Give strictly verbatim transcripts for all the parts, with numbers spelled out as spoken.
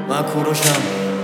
من کوروشم.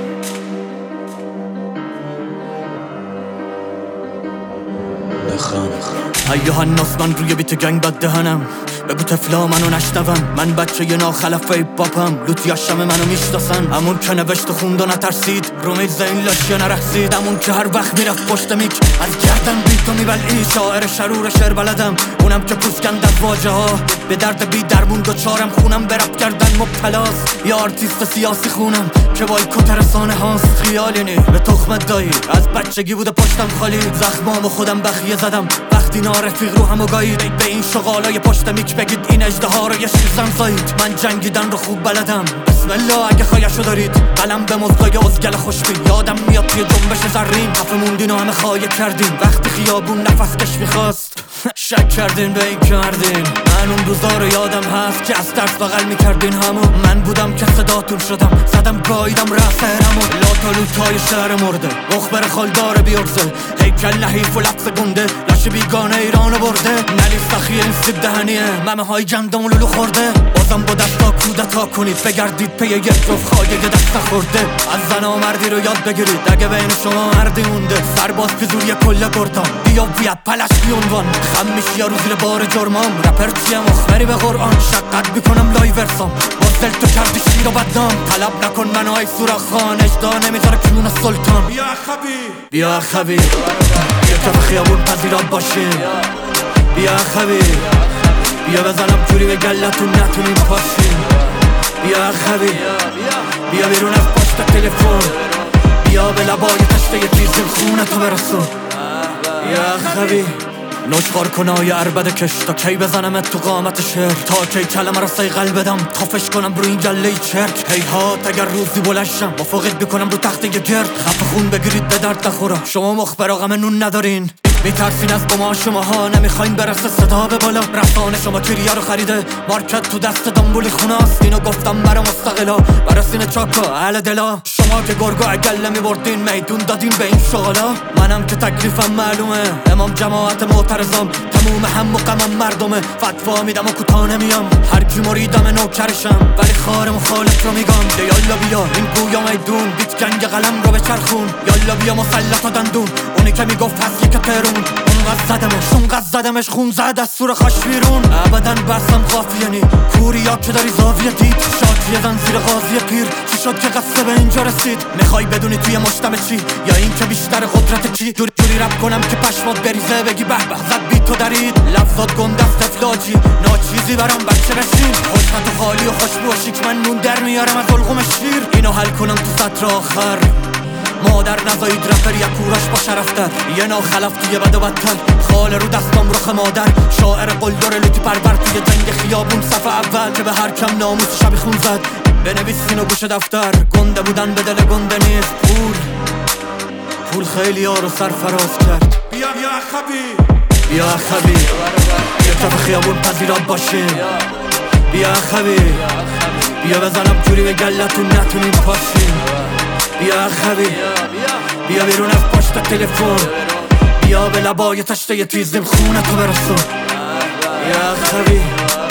بخوام ایوه هناس من روی بیت گنگ بد دهنم. بگو تفلا منو نشنون، من بچه یه ناخلفه باپم. لوتیاشم منو میشناسن، همون که نوشت و خوند و نترسید. رو میز این لاشیا نرخصید، همون که هر وقت میرفت پشت میک از گردن بیتو میبلعی. شاعر شرور شعر بلدم، اونم که پوسکند از واجه ها. به درد بی درمون دوچارم، خونم به رپ کردن مبتلاست. یا آرتیست سیاسی خونم که بایکوت رسانه هاست. خیالی نی به تخمت دایی، از بچگی بوده پشتم خالی. زخمامو خودم بخیه زدم وقتی نارفیق رو همو گایید. به این شغالای پشت میک بگید این اژدها رو یه شیرزن زایید. من جنگیدن رو خوب بلدم، بسم الله اگه خواهشو دارید. قلم به مزدای ازگل خوشبین، یادم میاد توی جنبش زرین. خفه موندین و همه خواهی کردین، وقتی خیابون نفس کش میخواست. شک کردین به این کردین. من اون روزا رو یادم هست که از ترس بغل میکردین همون. من بودم که صداتون شدم، زدم گاییدم رفترمو. لاتالوتای شهر مرده، مخبر خالدار بیارزه. هیکل نحیف و لفظ گنده، لاش بیگانه ایرانو برده. نلی سخی این سیب دهنیه، ممه های جمدم و لولو خورده. بازم با دستا کودتا کنید، بگردید پی یک جفت خواهی یه دست خورده. از زنا مردی رو یاد بگیرید، اگه بین شما مردی مونده. سرباز پیزوری کل گردان، بیا بیاد پلش بیونوان. خم میشی یا رو زیر بار جرمام، رپر چیه مخبری به قرآن. شقت بیکنم لای ورسام، باز دل تو کردی شیر و بدنام. طلب نکن منو ای سوراخ خان، اجدا نمیذاره کنون سلطان. بیا خبی بیا خبی بیا کف خیابون پذیرات باشیم. بیا خبی بیا بزنم جوری به گلتون نتونیم پاشیم. بیا خبی بیا بیرون از پشت تلفن، بیا به لبای تشته یه تیزیم خونه تو برسون. بیا خبی نشخار کنای عربد کش، تا کی بزنم تو قامت شعر. تا کی کلمه را سیغل بدم، تافش کنم رو این گله چرک. هیهات اگر روزی بلشم، مفاقت بکنم رو تخت یه گرد. خفه خون بگیرید به درد نخورم، شما مخبر غم نون ندارین. میترسین از گما شماها، نمیخواین برسه صدا به بالا. رسانه شما کریا رو خریده، مارکت تو دست دنبولی خوناست. اینو گفتم برا مستقلا، برا سینه چاکا اهل دلا. شما که گرگا اگل نمیبردین، میدون دادین به این شغلا. منم که تکلیفم معلومه، امام جماعت معترضم. تموم هم و غمم مردمه، فتوا میدم و کوتاه نمیام. هر کی مریدم نوکرشم، ولی خار مخالف رو میگم. یالا بیا این گویا میدون، بیت گنگ قلم رو بچرخون. یالا بیا مسلط و دندون، اونی که میگفت هست یک ترون. اونقدر زدمش اونقدر زدمش خون زد از سور خاش بیرون. ابدا بسم قافیه نی کوریا که داری زاویه دید. شاکی زن زیر قاضی پیر، چی شد که قصه به اینجا رسید؟ میخوای بدونی توی مجتمع چی، یا این که بیشتر قدرت کی؟ جوری جوری رپ کنم که پشمات بریزه، بگی به به زد بی تو درید. لفظات گنده است افلاجی، ناچیزی برام بچه بشین. خوشمت و خالی و خوشبو و شیک، من نون در میارم از علقوم شیر. اینو حل کنم تو سطر آخر، مادر نزایید رپر یا کوراش با شرفتر. یه ناخلف توی بد و بدتر، خاله رو دستم رخ مادر. شاعر قلدر لوتی پرور توی جنگ خیابون صف اول، که به هر کم ناموس شبی خون زد. بنویسین و گوش دفتر، گنده بودن به دل گنده نیست. پول پول خیلی ها رو سرفراز کرد. بیا بیا خبی بیا خبی بیا کف خیابون پذیرات باشیم. بیا خبی بیا بزنم جوری به گلتون نتونیم پاشیم. بیا خبی بیا بیرون از پشت تلفن، بیا به لبای تشته یه تیزیم خونه تو برسون. بیا خبی